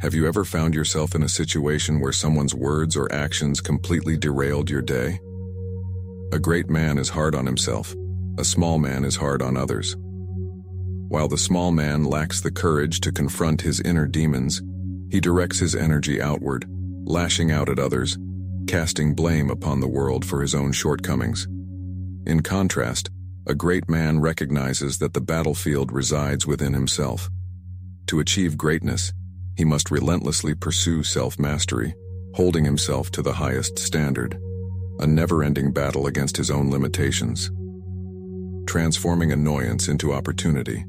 Have you ever found yourself in a situation where someone's words or actions completely derailed your day? A great man is hard on himself. A small man is hard on others. While the small man lacks the courage to confront his inner demons, he directs his energy outward, lashing out at others, casting blame upon the world for his own shortcomings. In contrast, a great man recognizes that the battlefield resides within himself. To achieve greatness, he must relentlessly pursue self-mastery, holding himself to the highest standard, a never-ending battle against his own limitations, transforming annoyance into opportunity.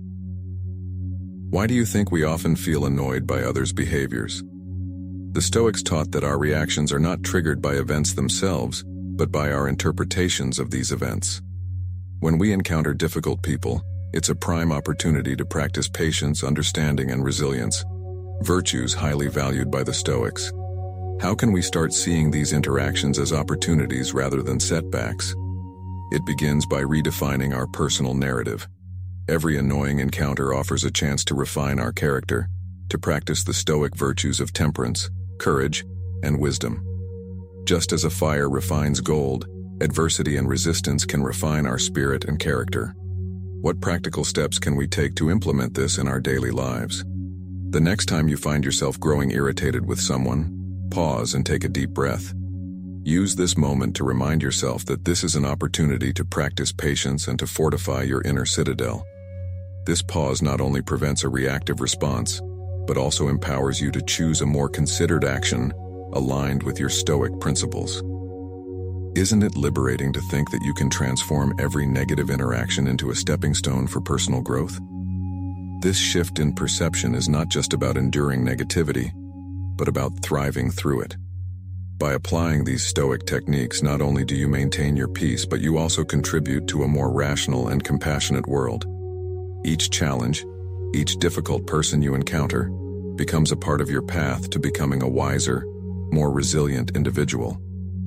Why do you think we often feel annoyed by others' behaviors? The Stoics taught that our reactions are not triggered by events themselves, but by our interpretations of these events. When we encounter difficult people, it's a prime opportunity to practice patience, understanding, and resilience, virtues highly valued by the Stoics. How can we start seeing these interactions as opportunities rather than setbacks? It begins by redefining our personal narrative. Every annoying encounter offers a chance to refine our character, to practice the Stoic virtues of temperance, courage, and wisdom. Just as a fire refines gold, adversity and resistance can refine our spirit and character. What practical steps can we take to implement this in our daily lives? The next time you find yourself growing irritated with someone, pause and take a deep breath. Use this moment to remind yourself that this is an opportunity to practice patience and to fortify your inner citadel. This pause not only prevents a reactive response, but also empowers you to choose a more considered action aligned with your Stoic principles. Isn't it liberating to think that you can transform every negative interaction into a stepping stone for personal growth? This shift in perception is not just about enduring negativity, but about thriving through it. By applying these Stoic techniques, not only do you maintain your peace, but you also contribute to a more rational and compassionate world. Each challenge, each difficult person you encounter, becomes a part of your path to becoming a wiser, more resilient individual.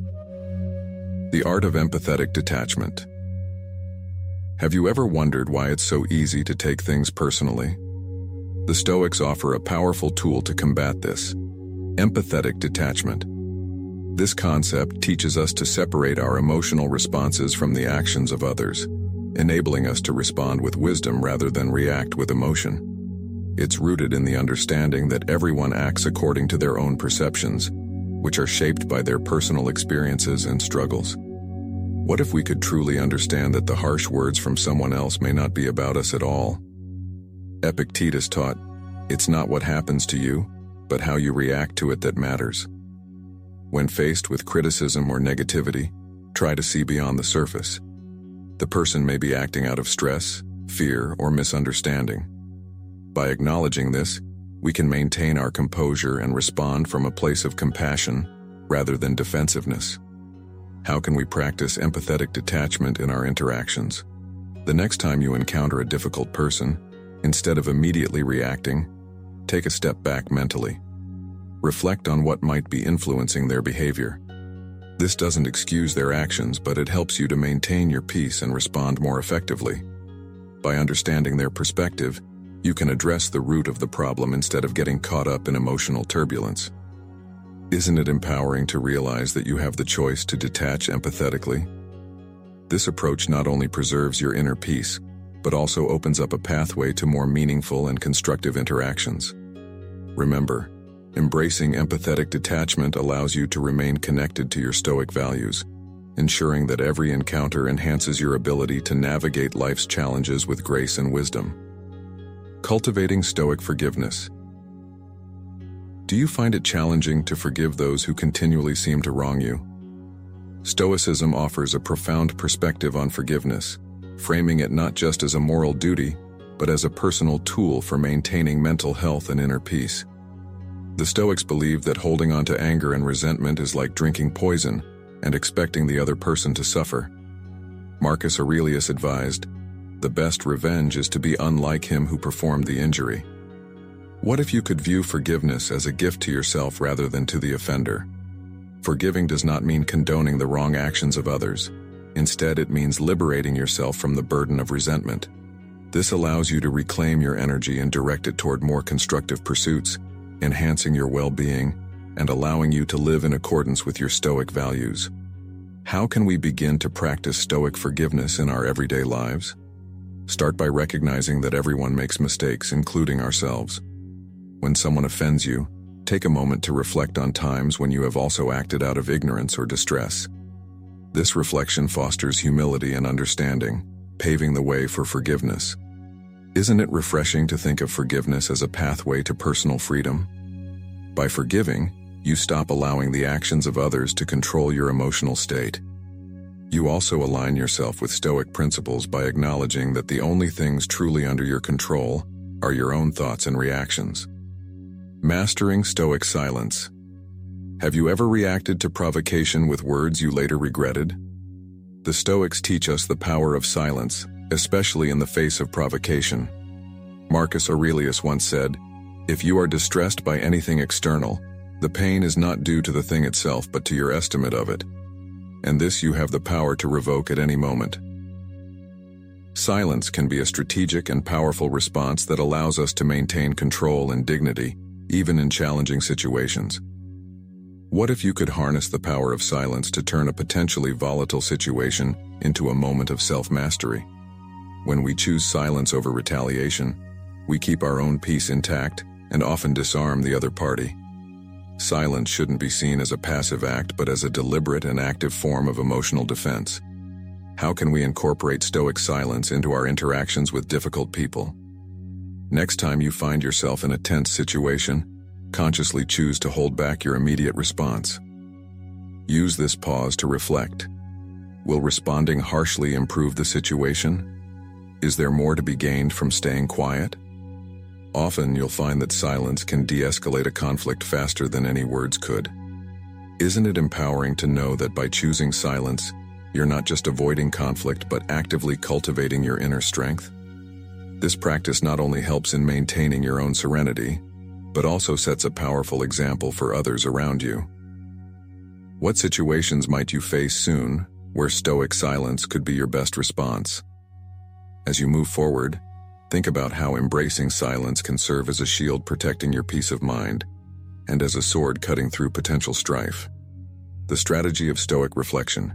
The art of empathetic detachment. Have you ever wondered why it's so easy to take things personally? The Stoics offer a powerful tool to combat this: empathetic detachment. This concept teaches us to separate our emotional responses from the actions of others, enabling us to respond with wisdom rather than react with emotion. It's rooted in the understanding that everyone acts according to their own perceptions, which are shaped by their personal experiences and struggles. What if we could truly understand that the harsh words from someone else may not be about us at all? Epictetus taught, "It's not what happens to you, but how you react to it that matters." When faced with criticism or negativity, try to see beyond the surface. The person may be acting out of stress, fear, or misunderstanding. By acknowledging this, we can maintain our composure and respond from a place of compassion rather than defensiveness. How can we practice empathetic detachment in our interactions? The next time you encounter a difficult person, instead of immediately reacting, take a step back mentally. Reflect on what might be influencing their behavior. This doesn't excuse their actions, but it helps you to maintain your peace and respond more effectively. By understanding their perspective, you can address the root of the problem instead of getting caught up in emotional turbulence. Isn't it empowering to realize that you have the choice to detach empathetically? This approach not only preserves your inner peace, but also opens up a pathway to more meaningful and constructive interactions. Remember, embracing empathetic detachment allows you to remain connected to your Stoic values, ensuring that every encounter enhances your ability to navigate life's challenges with grace and wisdom. Cultivating Stoic forgiveness. Do you find it challenging to forgive those who continually seem to wrong you? Stoicism offers a profound perspective on forgiveness, framing it not just as a moral duty, but as a personal tool for maintaining mental health and inner peace. The Stoics believe that holding on to anger and resentment is like drinking poison and expecting the other person to suffer. Marcus Aurelius advised, "The best revenge is to be unlike him who performed the injury." What if you could view forgiveness as a gift to yourself rather than to the offender? Forgiving does not mean condoning the wrong actions of others. Instead, it means liberating yourself from the burden of resentment. This allows you to reclaim your energy and direct it toward more constructive pursuits, enhancing your well-being, and allowing you to live in accordance with your Stoic values. How can we begin to practice Stoic forgiveness in our everyday lives? Start by recognizing that everyone makes mistakes, including ourselves. When someone offends you, take a moment to reflect on times when you have also acted out of ignorance or distress. This reflection fosters humility and understanding, paving the way for forgiveness. Isn't it refreshing to think of forgiveness as a pathway to personal freedom? By forgiving, you stop allowing the actions of others to control your emotional state. You also align yourself with Stoic principles by acknowledging that the only things truly under your control are your own thoughts and reactions. Mastering Stoic silence. Have you ever reacted to provocation with words you later regretted? The Stoics teach us the power of silence, especially in the face of provocation. Marcus Aurelius once said, "If you are distressed by anything external, the pain is not due to the thing itself but to your estimate of it. And this you have the power to revoke at any moment." Silence can be a strategic and powerful response that allows us to maintain control and dignity, even in challenging situations. What if you could harness the power of silence to turn a potentially volatile situation into a moment of self-mastery? When we choose silence over retaliation, we keep our own peace intact and often disarm the other party. Silence shouldn't be seen as a passive act but as a deliberate and active form of emotional defense. How can we incorporate Stoic silence into our interactions with difficult people? Next time you find yourself in a tense situation, consciously choose to hold back your immediate response. Use this pause to reflect. Will responding harshly improve the situation? Is there more to be gained from staying quiet? Often you'll find that silence can de-escalate a conflict faster than any words could. Isn't it empowering to know that by choosing silence, you're not just avoiding conflict but actively cultivating your inner strength? This practice not only helps in maintaining your own serenity, but also sets a powerful example for others around you. What situations might you face soon where Stoic silence could be your best response? As you move forward, think about how embracing silence can serve as a shield protecting your peace of mind and as a sword cutting through potential strife. The strategy of Stoic reflection.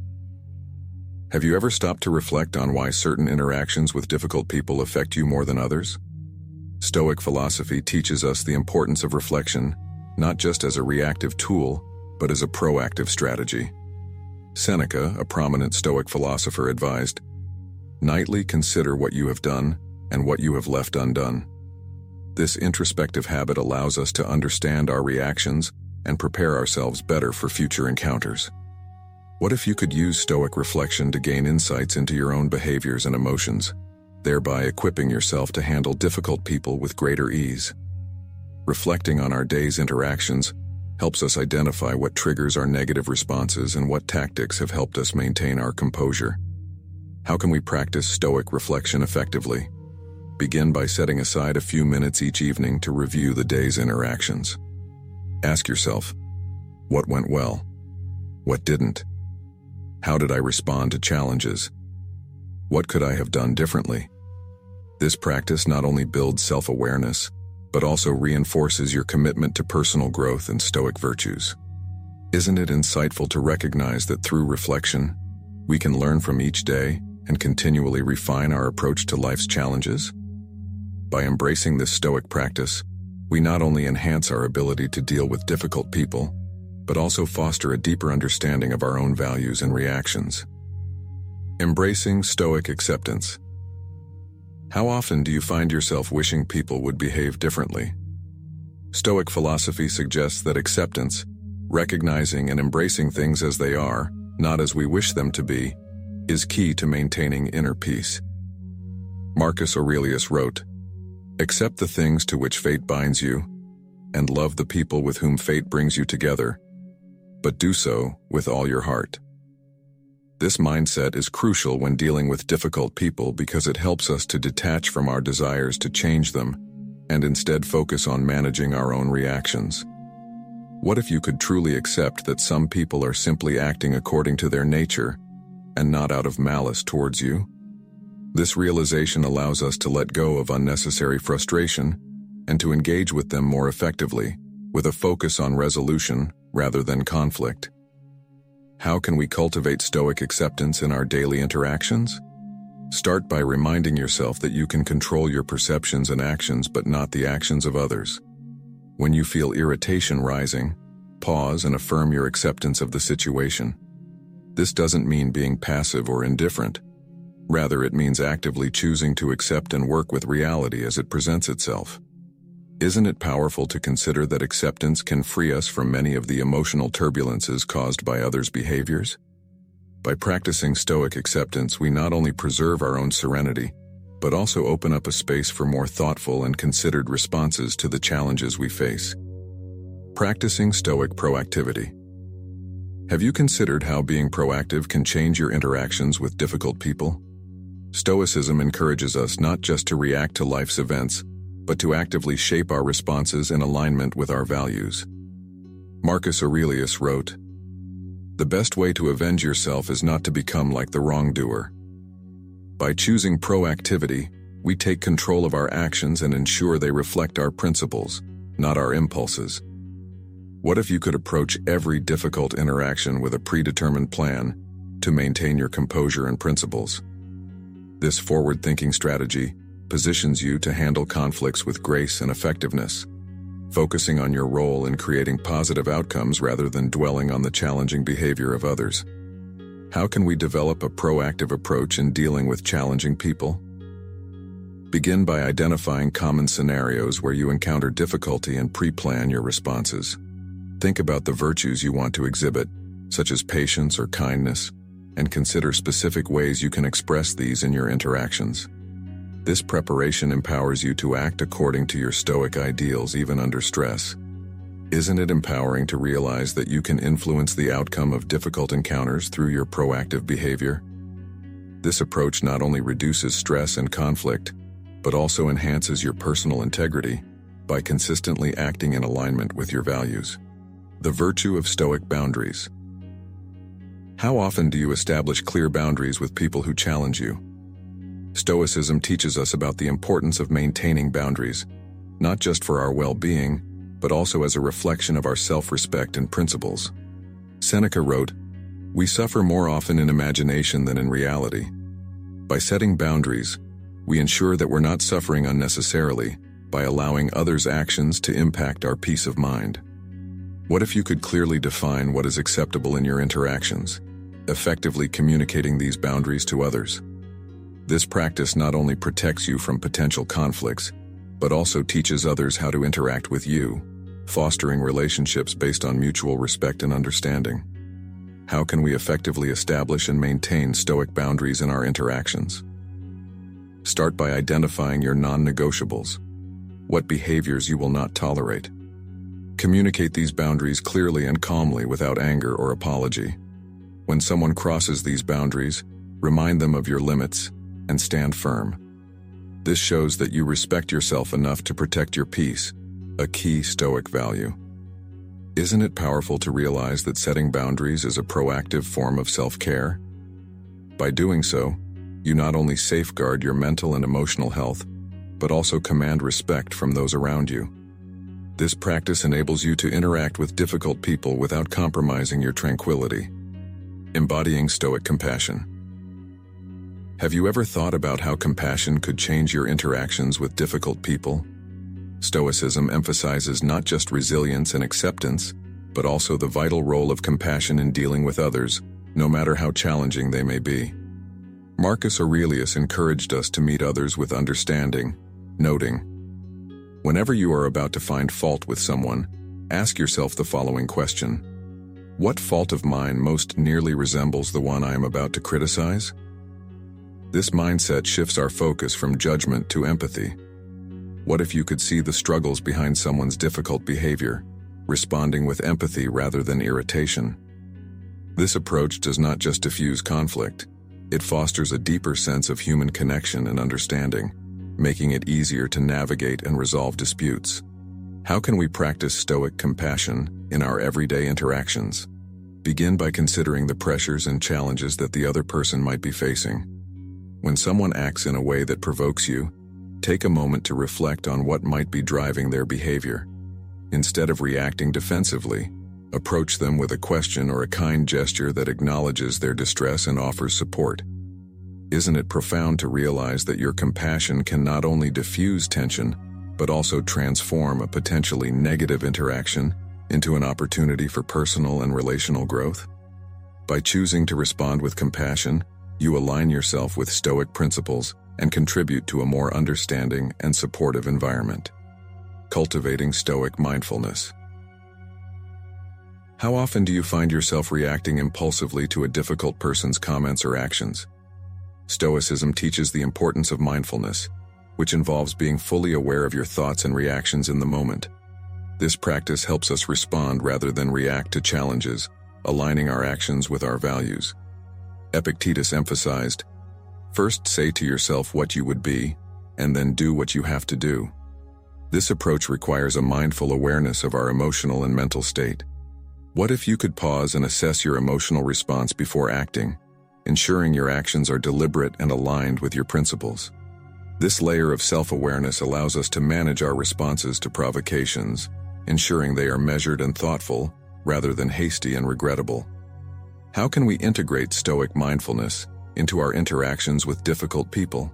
Have you ever stopped to reflect on why certain interactions with difficult people affect you more than others? Stoic philosophy teaches us the importance of reflection, not just as a reactive tool, but as a proactive strategy. Seneca, a prominent Stoic philosopher, advised, "Nightly consider what you have done and what you have left undone." This introspective habit allows us to understand our reactions and prepare ourselves better for future encounters. What if you could use Stoic reflection to gain insights into your own behaviors and emotions, thereby equipping yourself to handle difficult people with greater ease? Reflecting on our day's interactions helps us identify what triggers our negative responses and what tactics have helped us maintain our composure. How can we practice Stoic reflection effectively? Begin by setting aside a few minutes each evening to review the day's interactions. Ask yourself, what went well? What didn't? How did I respond to challenges? What could I have done differently? This practice not only builds self-awareness, but also reinforces your commitment to personal growth and Stoic virtues. Isn't it insightful to recognize that through reflection, we can learn from each day and continually refine our approach to life's challenges? By embracing this Stoic practice, we not only enhance our ability to deal with difficult people, but also foster a deeper understanding of our own values and reactions. Embracing Stoic acceptance. How often do you find yourself wishing people would behave differently? Stoic philosophy suggests that acceptance, recognizing and embracing things as they are, not as we wish them to be, is key to maintaining inner peace. Marcus Aurelius wrote, "Accept the things to which fate binds you, and love the people with whom fate brings you together, but do so with all your heart." This mindset is crucial when dealing with difficult people because it helps us to detach from our desires to change them and instead focus on managing our own reactions. What if you could truly accept that some people are simply acting according to their nature and not out of malice towards you? This realization allows us to let go of unnecessary frustration and to engage with them more effectively, with a focus on resolution rather than conflict. How can we cultivate Stoic acceptance in our daily interactions? Start by reminding yourself that you can control your perceptions and actions, but not the actions of others. When you feel irritation rising, pause and affirm your acceptance of the situation. This doesn't mean being passive or indifferent. Rather, it means actively choosing to accept and work with reality as it presents itself. Isn't it powerful to consider that acceptance can free us from many of the emotional turbulences caused by others' behaviors? By practicing Stoic acceptance, we not only preserve our own serenity, but also open up a space for more thoughtful and considered responses to the challenges we face. Practicing Stoic proactivity. Have you considered how being proactive can change your interactions with difficult people? Stoicism encourages us not just to react to life's events, but to actively shape our responses in alignment with our values. Marcus Aurelius wrote, "The best way to avenge yourself is not to become like the wrongdoer." By choosing proactivity, we take control of our actions and ensure they reflect our principles, not our impulses. What if you could approach every difficult interaction with a predetermined plan to maintain your composure and principles? This forward-thinking strategy positions you to handle conflicts with grace and effectiveness, focusing on your role in creating positive outcomes rather than dwelling on the challenging behavior of others. How can we develop a proactive approach in dealing with challenging people? Begin by identifying common scenarios where you encounter difficulty and pre-plan your responses. Think about the virtues you want to exhibit, such as patience or kindness, and consider specific ways you can express these in your interactions. This preparation empowers you to act according to your Stoic ideals even under stress. Isn't it empowering to realize that you can influence the outcome of difficult encounters through your proactive behavior? This approach not only reduces stress and conflict, but also enhances your personal integrity by consistently acting in alignment with your values. The virtue of Stoic boundaries. How often do you establish clear boundaries with people who challenge you? Stoicism teaches us about the importance of maintaining boundaries, not just for our well-being, but also as a reflection of our self-respect and principles. Seneca wrote, "We suffer more often in imagination than in reality." By setting boundaries, we ensure that we're not suffering unnecessarily by allowing others' actions to impact our peace of mind. What if you could clearly define what is acceptable in your interactions, effectively communicating these boundaries to others? This practice not only protects you from potential conflicts, but also teaches others how to interact with you, fostering relationships based on mutual respect and understanding. How can we effectively establish and maintain Stoic boundaries in our interactions? Start by identifying your non-negotiables, what behaviors you will not tolerate. Communicate these boundaries clearly and calmly without anger or apology. When someone crosses these boundaries, remind them of your limits and stand firm. This shows that you respect yourself enough to protect your peace, a key Stoic value. Isn't it powerful to realize that setting boundaries is a proactive form of self-care? By doing so, you not only safeguard your mental and emotional health, but also command respect from those around you. This practice enables you to interact with difficult people without compromising your tranquility. Embodying Stoic compassion. Have you ever thought about how compassion could change your interactions with difficult people? Stoicism emphasizes not just resilience and acceptance, but also the vital role of compassion in dealing with others, no matter how challenging they may be. Marcus Aurelius encouraged us to meet others with understanding, noting, "Whenever you are about to find fault with someone, ask yourself the following question: what fault of mine most nearly resembles the one I am about to criticize?" This mindset shifts our focus from judgment to empathy. What if you could see the struggles behind someone's difficult behavior, responding with empathy rather than irritation? This approach does not just diffuse conflict, it fosters a deeper sense of human connection and understanding, making it easier to navigate and resolve disputes. How can we practice Stoic compassion in our everyday interactions? Begin by considering the pressures and challenges that the other person might be facing. When someone acts in a way that provokes you, take a moment to reflect on what might be driving their behavior. Instead of reacting defensively, approach them with a question or a kind gesture that acknowledges their distress and offers support. Isn't it profound to realize that your compassion can not only diffuse tension, but also transform a potentially negative interaction into an opportunity for personal and relational growth? By choosing to respond with compassion, you align yourself with Stoic principles and contribute to a more understanding and supportive environment. Cultivating Stoic mindfulness. How often do you find yourself reacting impulsively to a difficult person's comments or actions? Stoicism teaches the importance of mindfulness, which involves being fully aware of your thoughts and reactions in the moment. This practice helps us respond rather than react to challenges, aligning our actions with our values. Epictetus emphasized, "First say to yourself what you would be, and then do what you have to do." This approach requires a mindful awareness of our emotional and mental state. What if you could pause and assess your emotional response before acting, ensuring your actions are deliberate and aligned with your principles? This layer of self-awareness allows us to manage our responses to provocations, ensuring they are measured and thoughtful, rather than hasty and regrettable. How can we integrate Stoic mindfulness into our interactions with difficult people?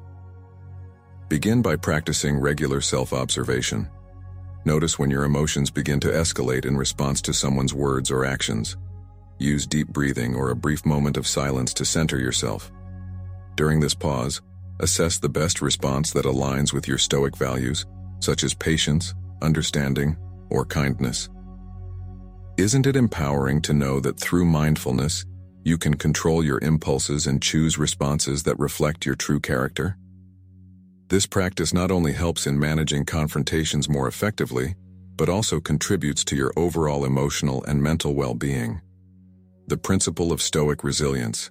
Begin by practicing regular self-observation. Notice when your emotions begin to escalate in response to someone's words or actions. Use deep breathing or a brief moment of silence to center yourself. During this pause, assess the best response that aligns with your Stoic values, such as patience, understanding, or kindness. Isn't it empowering to know that through mindfulness, you can control your impulses and choose responses that reflect your true character? This practice not only helps in managing confrontations more effectively, but also contributes to your overall emotional and mental well-being. The principle of Stoic resilience.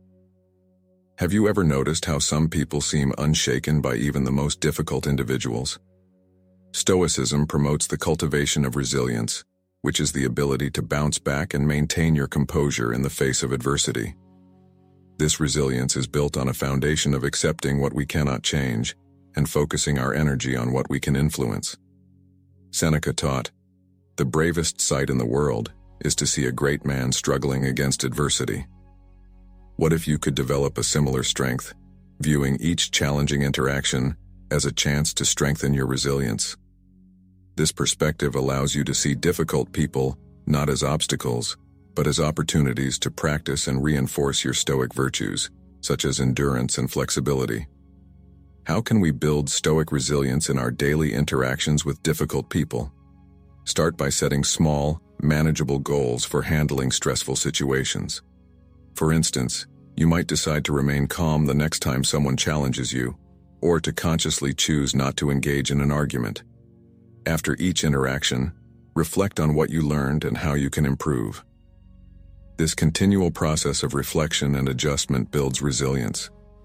Have you ever noticed how some people seem unshaken by even the most difficult individuals? Stoicism promotes the cultivation of resilience, which is the ability to bounce back and maintain your composure in the face of adversity. This resilience is built on a foundation of accepting what we cannot change and focusing our energy on what we can influence. Seneca taught, "The bravest sight in the world is to see a great man struggling against adversity." What if you could develop a similar strength, viewing each challenging interaction as a chance to strengthen your resilience? This perspective allows you to see difficult people not as obstacles, but as opportunities to practice and reinforce your Stoic virtues, such as endurance and flexibility. How can we build Stoic resilience in our daily interactions with difficult people? Start by setting small, manageable goals for handling stressful situations. For instance, you might decide to remain calm the next time someone challenges you, or to consciously choose not to engage in an argument. After each interaction, reflect on what you learned and how you can improve. This continual process of reflection and adjustment builds resilience.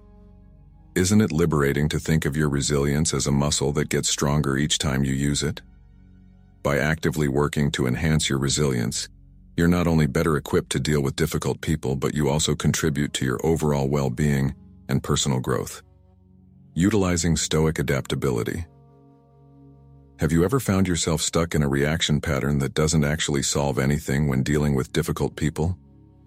Isn't it liberating to think of your resilience as a muscle that gets stronger each time you use it? By actively working to enhance your resilience, you're not only better equipped to deal with difficult people, but you also contribute to your overall well-being and personal growth. Utilizing Stoic adaptability. Have you ever found yourself stuck in a reaction pattern that doesn't actually solve anything when dealing with difficult people?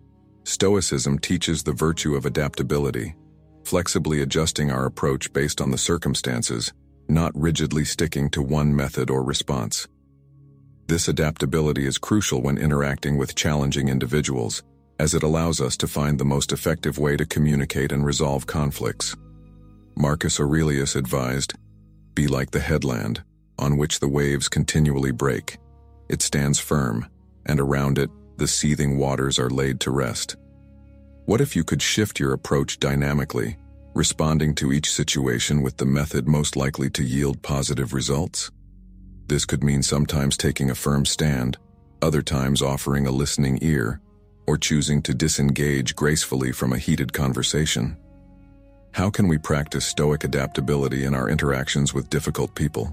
Stoicism teaches the virtue of adaptability, flexibly adjusting our approach based on the circumstances, not rigidly sticking to one method or response. This adaptability is crucial when interacting with challenging individuals, as it allows us to find the most effective way to communicate and resolve conflicts. Marcus Aurelius advised, "Be like the headland, on which the waves continually break. It stands firm, and around it, the seething waters are laid to rest." What if you could shift your approach dynamically, responding to each situation with the method most likely to yield positive results? This could mean sometimes taking a firm stand, other times offering a listening ear, or choosing to disengage gracefully from a heated conversation. How can we practice Stoic adaptability in our interactions with difficult people?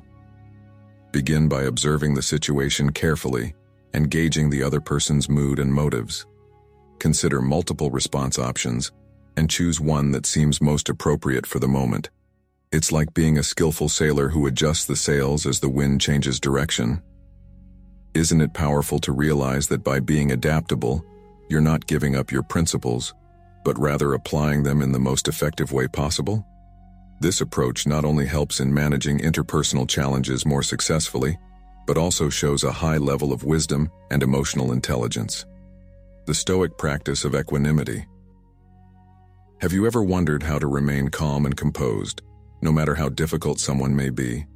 Begin by observing the situation carefully and gauging the other person's mood and motives. Consider multiple response options and choose one that seems most appropriate for the moment. It's like being a skillful sailor who adjusts the sails as the wind changes direction. Isn't it powerful to realize that by being adaptable, you're not giving up your principles, but rather applying them in the most effective way possible? This approach not only helps in managing interpersonal challenges more successfully, but also shows a high level of wisdom and emotional intelligence. The Stoic practice of equanimity. Have you ever wondered how to remain calm and composed, no matter how difficult someone may be?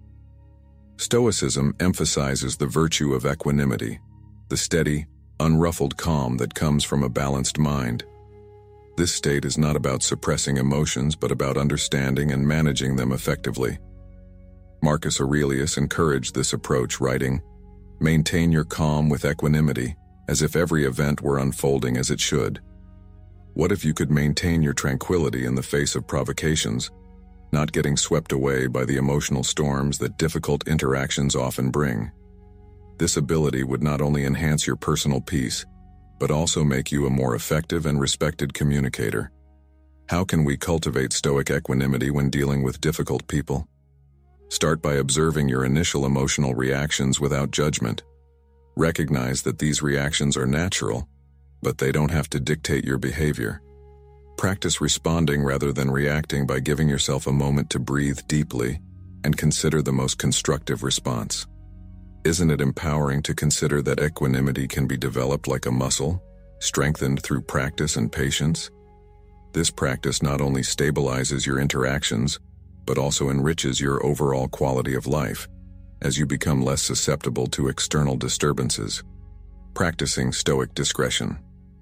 Stoicism emphasizes the virtue of equanimity, the steady, unruffled calm that comes from a balanced mind. This state is not about suppressing emotions, but about understanding and managing them effectively. Marcus Aurelius encouraged this approach, writing, "Maintain your calm with equanimity, as if every event were unfolding as it should." What if you could maintain your tranquility in the face of provocations, not getting swept away by the emotional storms that difficult interactions often bring? This ability would not only enhance your personal peace, but also make you a more effective and respected communicator. How can we cultivate Stoic equanimity when dealing with difficult people? Start by observing your initial emotional reactions without judgment. Recognize that these reactions are natural, but they don't have to dictate your behavior. Practice responding rather than reacting by giving yourself a moment to breathe deeply and consider the most constructive response. Isn't it empowering to consider that equanimity can be developed like a muscle, strengthened through practice and patience? This practice not only stabilizes your interactions, but also enriches your overall quality of life, as you become less susceptible to external disturbances. Practicing Stoic discretion.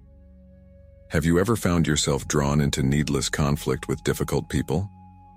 Have you ever found yourself drawn into needless conflict with difficult people?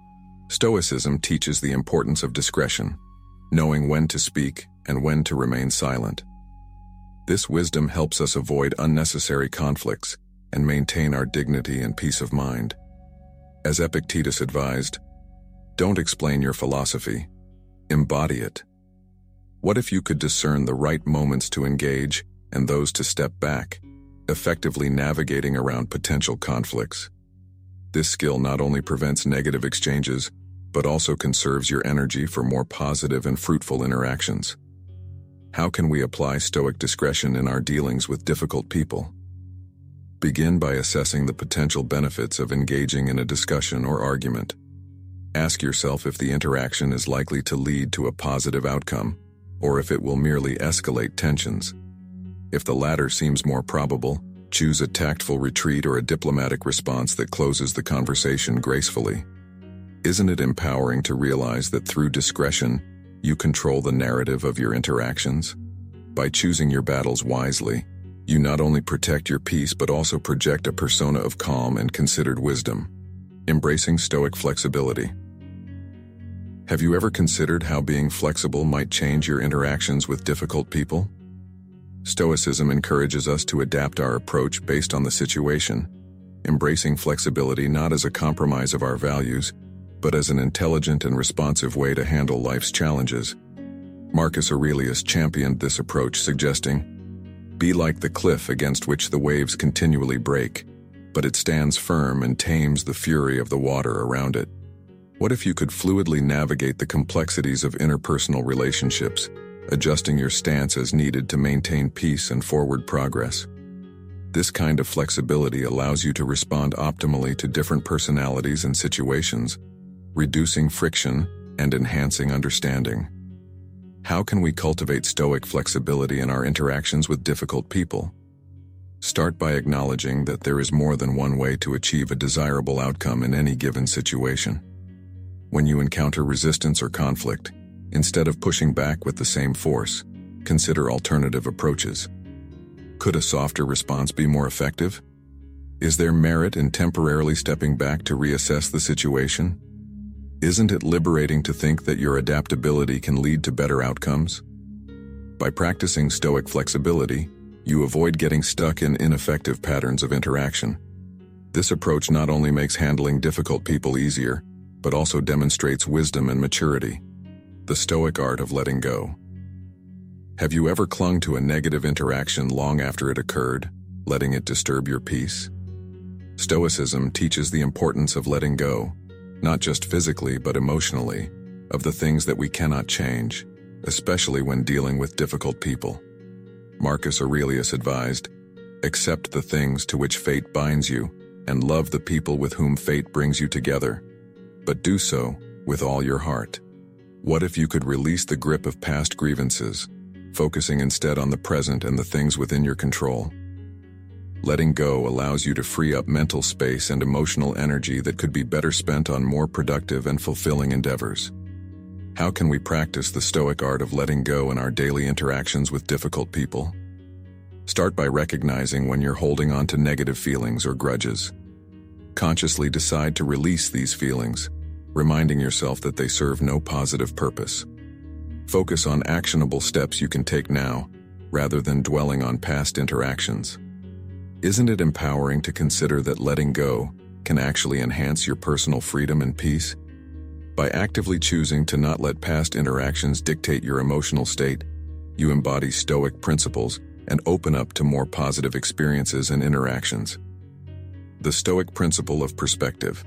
Stoicism teaches the importance of discretion, knowing when to speak and when to remain silent. This wisdom helps us avoid unnecessary conflicts and maintain our dignity and peace of mind. As Epictetus advised, don't explain your philosophy, embody it. What if you could discern the right moments to engage and those to step back, effectively navigating around potential conflicts? This skill not only prevents negative exchanges, but also conserves your energy for more positive and fruitful interactions. How can we apply Stoic discretion in our dealings with difficult people? Begin by assessing the potential benefits of engaging in a discussion or argument. Ask yourself if the interaction is likely to lead to a positive outcome, or if it will merely escalate tensions. If the latter seems more probable, choose a tactful retreat or a diplomatic response that closes the conversation gracefully. Isn't it empowering to realize that through discretion, you control the narrative of your interactions? By choosing your battles wisely, you not only protect your peace but also project a persona of calm and considered wisdom. Embracing Stoic flexibility. Have you ever considered how being flexible might change your interactions with difficult people? Stoicism encourages us to adapt our approach based on the situation, embracing flexibility not as a compromise of our values, but as an intelligent and responsive way to handle life's challenges. Marcus Aurelius championed this approach, suggesting, "Be like the cliff against which the waves continually break, but it stands firm and tames the fury of the water around it." What if you could fluidly navigate the complexities of interpersonal relationships, adjusting your stance as needed to maintain peace and forward progress? This kind of flexibility allows you to respond optimally to different personalities and situations, reducing friction and enhancing understanding. How can we cultivate Stoic flexibility in our interactions with difficult people? Start by acknowledging that there is more than one way to achieve a desirable outcome in any given situation. When you encounter resistance or conflict, instead of pushing back with the same force, consider alternative approaches. Could a softer response be more effective? Is there merit in temporarily stepping back to reassess the situation? Isn't it liberating to think that your adaptability can lead to better outcomes? By practicing Stoic flexibility, you avoid getting stuck in ineffective patterns of interaction. This approach not only makes handling difficult people easier, but also demonstrates wisdom and maturity. The Stoic art of letting go. Have you ever clung to a negative interaction long after it occurred, letting it disturb your peace? Stoicism teaches the importance of letting go, not just physically but emotionally, of the things that we cannot change. especially when dealing with difficult people. Marcus Aurelius advised, "Accept the things to which fate binds you, and love the people with whom fate brings you together, but do so with all your heart." What if you could release the grip of past grievances, focusing instead on the present and the things within your control? Letting go allows you to free up mental space and emotional energy that could be better spent on more productive and fulfilling endeavors. How can we practice the Stoic art of letting go in our daily interactions with difficult people? Start by recognizing when you're holding on to negative feelings or grudges. Consciously decide to release these feelings, reminding yourself that they serve no positive purpose. Focus on actionable steps you can take now, rather than dwelling on past interactions. Isn't it empowering to consider that letting go can actually enhance your personal freedom and peace? By actively choosing to not let past interactions dictate your emotional state, you embody Stoic principles and open up to more positive experiences and interactions. The Stoic principle of perspective.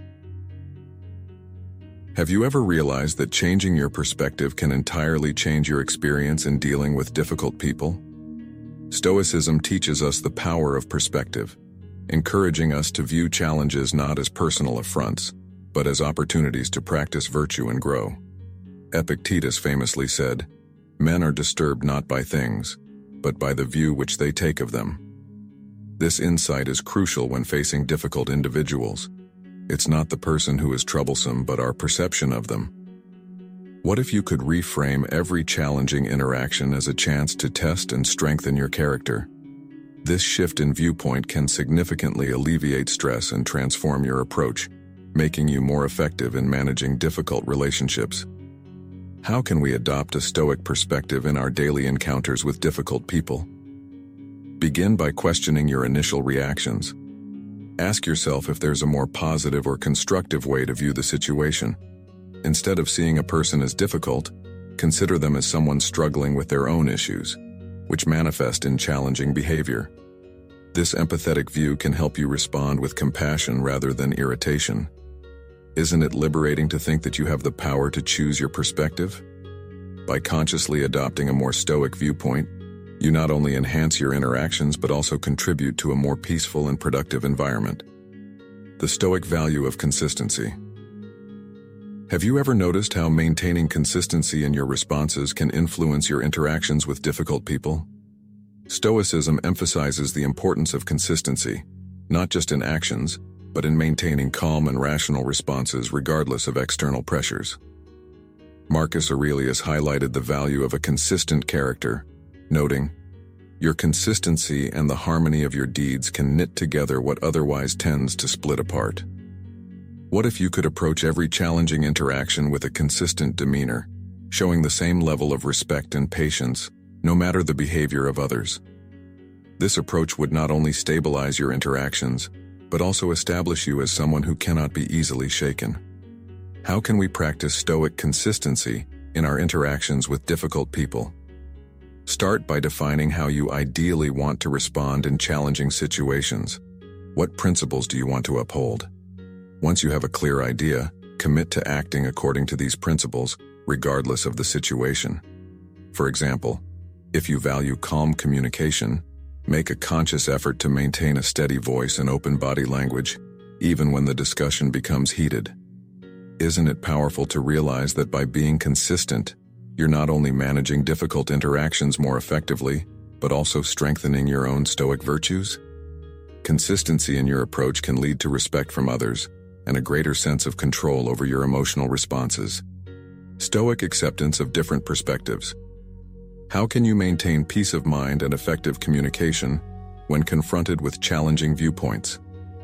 Have you ever realized that changing your perspective can entirely change your experience in dealing with difficult people? Stoicism teaches us the power of perspective, encouraging us to view challenges not as personal affronts, but as opportunities to practice virtue and grow. Epictetus famously said, "Men are disturbed not by things, but by the view which they take of them." This insight is crucial when facing difficult individuals. It's not the person who is troublesome, but our perception of them. What if you could reframe every challenging interaction as a chance to test and strengthen your character? This shift in viewpoint can significantly alleviate stress and transform your approach, making you more effective in managing difficult relationships. How can we adopt a Stoic perspective in our daily encounters with difficult people? Begin by questioning your initial reactions. Ask yourself if there's a more positive or constructive way to view the situation. Instead of seeing a person as difficult, consider them as someone struggling with their own issues, which manifest in challenging behavior. This empathetic view can help you respond with compassion rather than irritation. Isn't it liberating to think that you have the power to choose your perspective? By consciously adopting a more Stoic viewpoint, you not only enhance your interactions but also contribute to a more peaceful and productive environment. The Stoic value of consistency. Have you ever noticed how maintaining consistency in your responses can influence your interactions with difficult people? Stoicism emphasizes the importance of consistency, not just in actions, but in maintaining calm and rational responses regardless of external pressures. Marcus Aurelius highlighted the value of a consistent character, noting, "Your consistency and the harmony of your deeds can knit together what otherwise tends to split apart." What if you could approach every challenging interaction with a consistent demeanor, showing the same level of respect and patience, no matter the behavior of others? This approach would not only stabilize your interactions, but also establish you as someone who cannot be easily shaken. How can we practice Stoic consistency in our interactions with difficult people? Start by defining how you ideally want to respond in challenging situations. What principles do you want to uphold? Once you have a clear idea, commit to acting according to these principles, regardless of the situation. For example, if you value calm communication, make a conscious effort to maintain a steady voice and open body language, even when the discussion becomes heated. Isn't it powerful to realize that by being consistent, you're not only managing difficult interactions more effectively, but also strengthening your own Stoic virtues? Consistency in your approach can lead to respect from others and a greater sense of control over your emotional responses. Stoic acceptance of different perspectives. How can you maintain peace of mind and effective communication when confronted with challenging viewpoints?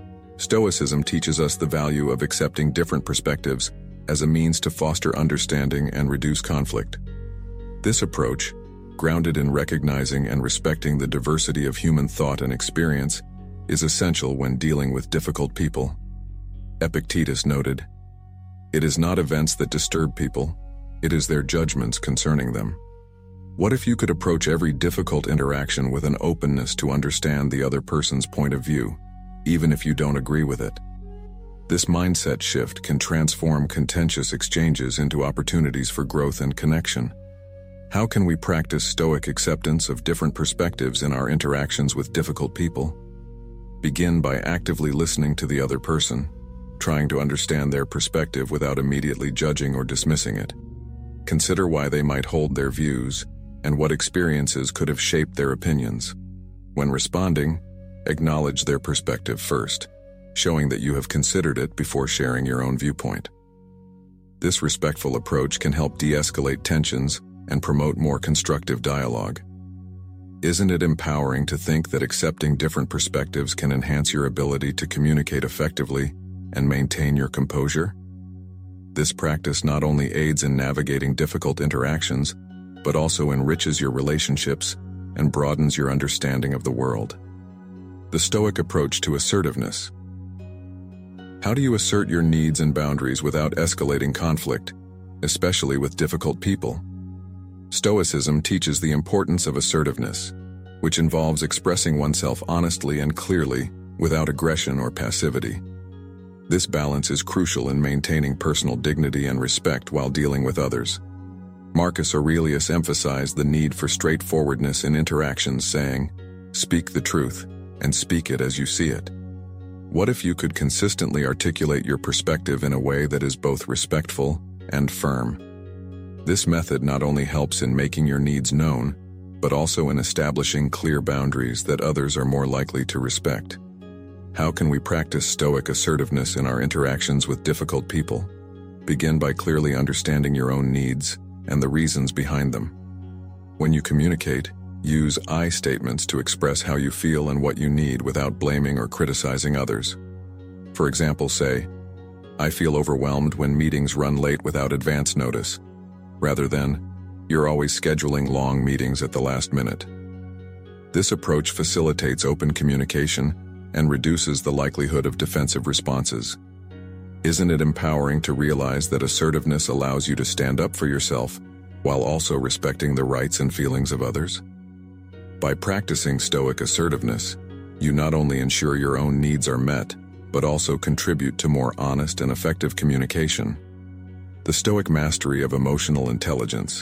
Stoicism teaches us the value of accepting different perspectives as a means to foster understanding and reduce conflict. This approach, grounded in recognizing and respecting the diversity of human thought and experience, is essential when dealing with difficult people. Epictetus noted, "It is not events that disturb people, it is their judgments concerning them." What if you could approach every difficult interaction with an openness to understand the other person's point of view, even if you don't agree with it? This mindset shift can transform contentious exchanges into opportunities for growth and connection. How can we practice Stoic acceptance of different perspectives in our interactions with difficult people? Begin by actively listening to the other person, trying to understand their perspective without immediately judging or dismissing it. Consider why they might hold their views and what experiences could have shaped their opinions. When responding, acknowledge their perspective first, showing that you have considered it before sharing your own viewpoint. This respectful approach can help de-escalate tensions and promote more constructive dialogue. Isn't it empowering to think that accepting different perspectives can enhance your ability to communicate effectively and maintain your composure? This practice not only aids in navigating difficult interactions, but also enriches your relationships and broadens your understanding of the world. The Stoic approach to assertiveness. How do you assert your needs and boundaries without escalating conflict, especially with difficult people? Stoicism teaches the importance of assertiveness, which involves expressing oneself honestly and clearly without aggression or passivity. This balance is crucial in maintaining personal dignity and respect while dealing with others. Marcus Aurelius emphasized the need for straightforwardness in interactions, saying, "Speak the truth, and speak it as you see it." What if you could consistently articulate your perspective in a way that is both respectful and firm? This method not only helps in making your needs known, but also in establishing clear boundaries that others are more likely to respect. How can we practice Stoic assertiveness in our interactions with difficult people? Begin by clearly understanding your own needs and the reasons behind them. When you communicate, use I statements to express how you feel and what you need without blaming or criticizing others. For example, say, "I feel overwhelmed when meetings run late without advance notice," rather than, "You're always scheduling long meetings at the last minute." This approach facilitates open communication and reduces the likelihood of defensive responses. Isn't it empowering to realize that assertiveness allows you to stand up for yourself while also respecting the rights and feelings of others? By practicing Stoic assertiveness, you not only ensure your own needs are met, but also contribute to more honest and effective communication. The Stoic mastery of emotional intelligence.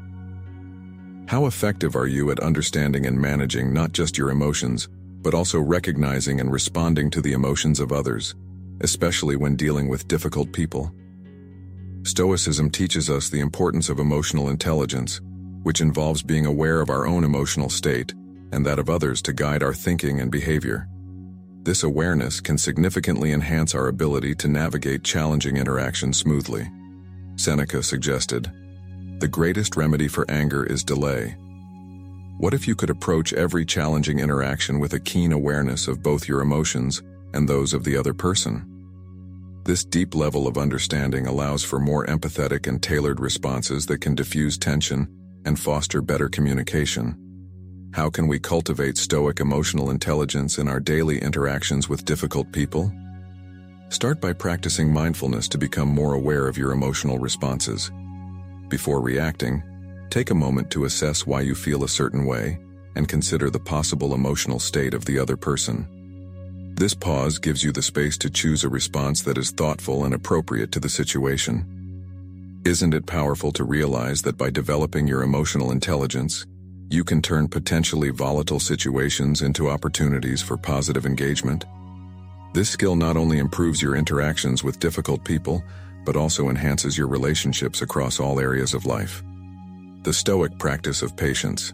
How effective are you at understanding and managing not just your emotions, but also recognizing and responding to the emotions of others, especially when dealing with difficult people? Stoicism teaches us the importance of emotional intelligence, which involves being aware of our own emotional state and that of others to guide our thinking and behavior. This awareness can significantly enhance our ability to navigate challenging interactions smoothly. Seneca suggested, "The greatest remedy for anger is delay." What if you could approach every challenging interaction with a keen awareness of both your emotions and those of the other person? This deep level of understanding allows for more empathetic and tailored responses that can diffuse tension and foster better communication. How can we cultivate Stoic emotional intelligence in our daily interactions with difficult people? Start by practicing mindfulness to become more aware of your emotional responses. Before reacting, take a moment to assess why you feel a certain way and consider the possible emotional state of the other person. This pause gives you the space to choose a response that is thoughtful and appropriate to the situation. Isn't it powerful to realize that by developing your emotional intelligence, you can turn potentially volatile situations into opportunities for positive engagement? This skill not only improves your interactions with difficult people, but also enhances your relationships across all areas of life. The Stoic practice of patience.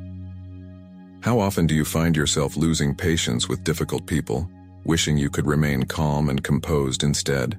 How often do you find yourself losing patience with difficult people, wishing you could remain calm and composed instead?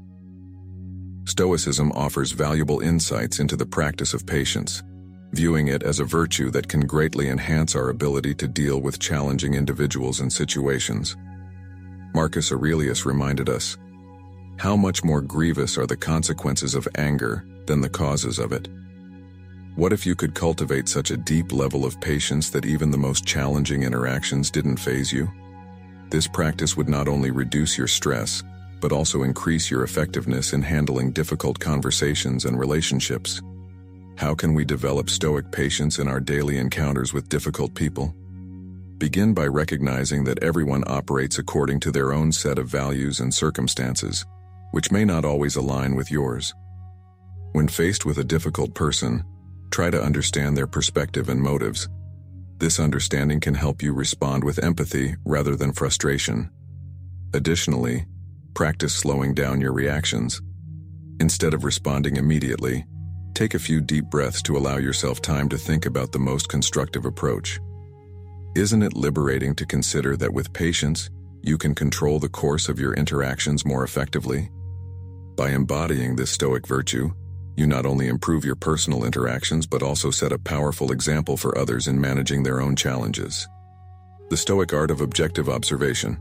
Stoicism offers valuable insights into the practice of patience, viewing it as a virtue that can greatly enhance our ability to deal with challenging individuals and situations. Marcus Aurelius reminded us, "How much more grievous are the consequences of anger than the causes of it?" What if you could cultivate such a deep level of patience that even the most challenging interactions didn't faze you? This practice would not only reduce your stress, but also increase your effectiveness in handling difficult conversations and relationships. How can we develop Stoic patience in our daily encounters with difficult people? Begin by recognizing that everyone operates according to their own set of values and circumstances, which may not always align with yours. When faced with a difficult person, Try to understand their perspective and motives. This understanding can help you respond with empathy rather than frustration. Additionally, practice slowing down your reactions. Instead of responding immediately, take a few deep breaths to allow yourself time to think about the most constructive approach. Isn't it liberating to consider that with patience, you can control the course of your interactions more effectively? By embodying this Stoic virtue, you not only improve your personal interactions but also set a powerful example for others in managing their own challenges. The Stoic art of objective observation.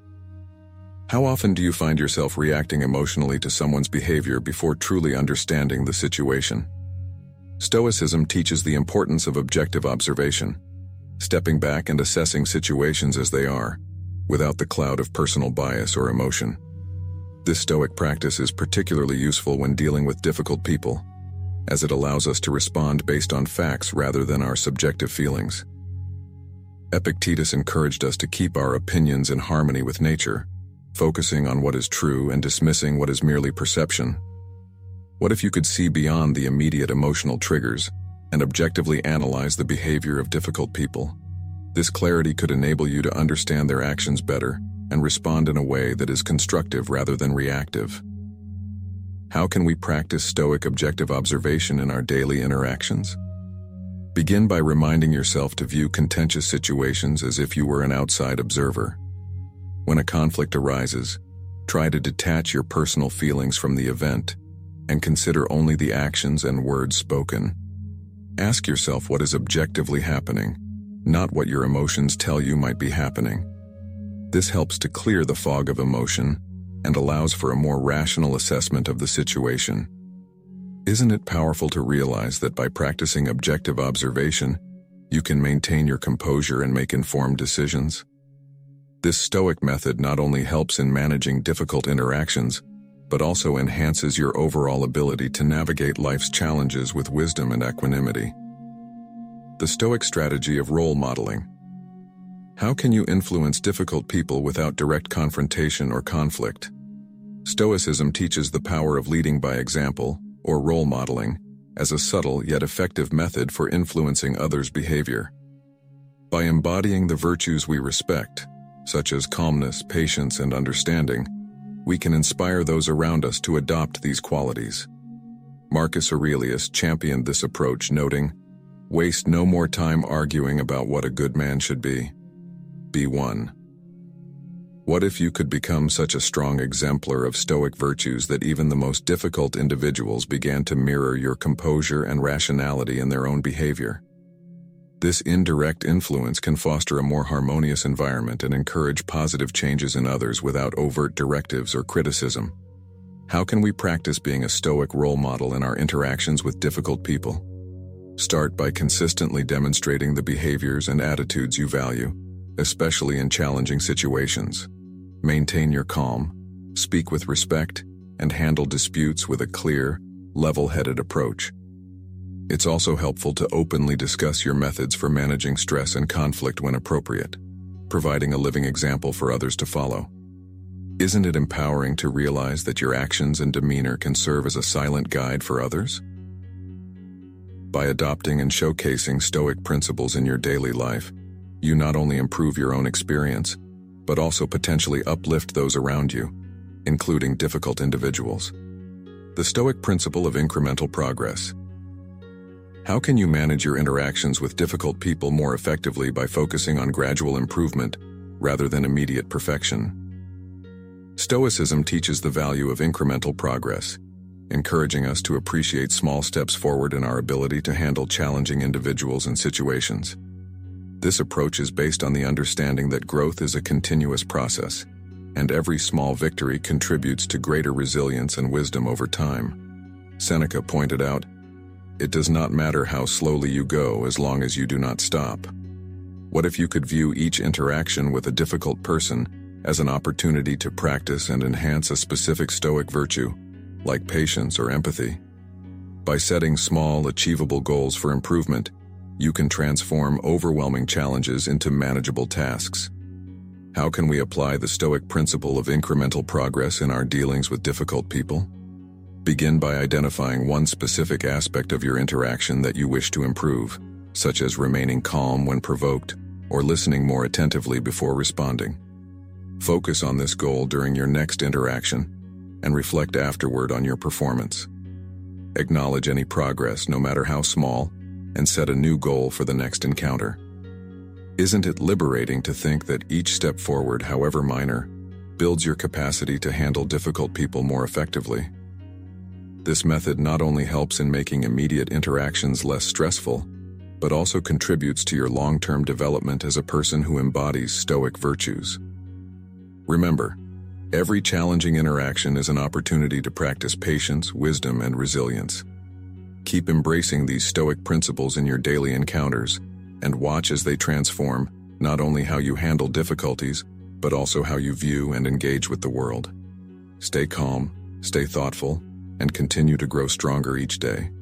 How often do you find yourself reacting emotionally to someone's behavior before truly understanding the situation? Stoicism teaches the importance of objective observation, stepping back and assessing situations as they are, without the cloud of personal bias or emotion. This Stoic practice is particularly useful when dealing with difficult people, as it allows us to respond based on facts rather than our subjective feelings. Epictetus encouraged us to keep our opinions in harmony with nature, focusing on what is true and dismissing what is merely perception. What if you could see beyond the immediate emotional triggers and objectively analyze the behavior of difficult people? This clarity could enable you to understand their actions better and respond in a way that is constructive rather than reactive. How can we practice Stoic objective observation in our daily interactions? Begin by reminding yourself to view contentious situations as if you were an outside observer. When a conflict arises, try to detach your personal feelings from the event and consider only the actions and words spoken. Ask yourself what is objectively happening, not what your emotions tell you might be happening. This helps to clear the fog of emotion and allows for a more rational assessment of the situation. Isn't it powerful to realize that by practicing objective observation, you can maintain your composure and make informed decisions? This Stoic method not only helps in managing difficult interactions, but also enhances your overall ability to navigate life's challenges with wisdom and equanimity. The Stoic strategy of role modeling. How can you influence difficult people without direct confrontation or conflict? Stoicism teaches the power of leading by example, or role modeling, as a subtle yet effective method for influencing others' behavior. By embodying the virtues we respect, such as calmness, patience, and understanding, we can inspire those around us to adopt these qualities. Marcus Aurelius championed this approach, noting, "Waste no more time arguing about what a good man should be. Be one." What if you could become such a strong exemplar of Stoic virtues that even the most difficult individuals began to mirror your composure and rationality in their own behavior? This indirect influence can foster a more harmonious environment and encourage positive changes in others without overt directives or criticism. How can we practice being a Stoic role model in our interactions with difficult people? Start by consistently demonstrating the behaviors and attitudes you value, especially in challenging situations. Maintain your calm, speak with respect, and handle disputes with a clear, level-headed approach. It's also helpful to openly discuss your methods for managing stress and conflict when appropriate, providing a living example for others to follow. Isn't it empowering to realize that your actions and demeanor can serve as a silent guide for others? By adopting and showcasing Stoic principles in your daily life, you not only improve your own experience, but also potentially uplift those around you, including difficult individuals. The Stoic principle of incremental progress. How can you manage your interactions with difficult people more effectively by focusing on gradual improvement rather than immediate perfection? Stoicism teaches the value of incremental progress, encouraging us to appreciate small steps forward in our ability to handle challenging individuals and situations. This approach is based on the understanding that growth is a continuous process, and every small victory contributes to greater resilience and wisdom over time. Seneca pointed out, "It does not matter how slowly you go as long as you do not stop." What if you could view each interaction with a difficult person as an opportunity to practice and enhance a specific Stoic virtue, like patience or empathy? By setting small, achievable goals for improvement, you can transform overwhelming challenges into manageable tasks. How can we apply the Stoic principle of incremental progress in our dealings with difficult people? Begin by identifying one specific aspect of your interaction that you wish to improve, such as remaining calm when provoked or listening more attentively before responding. Focus on this goal during your next interaction and reflect afterward on your performance. Acknowledge any progress, no matter how small, and set a new goal for the next encounter. Isn't it liberating to think that each step forward, however minor, builds your capacity to handle difficult people more effectively? This method not only helps in making immediate interactions less stressful, but also contributes to your long-term development as a person who embodies stoic virtues. Remember, every challenging interaction is an opportunity to practice patience, wisdom, and resilience. Keep embracing these stoic principles in your daily encounters, and watch as they transform not only how you handle difficulties, but also how you view and engage with the world. Stay calm, stay thoughtful, and continue to grow stronger each day.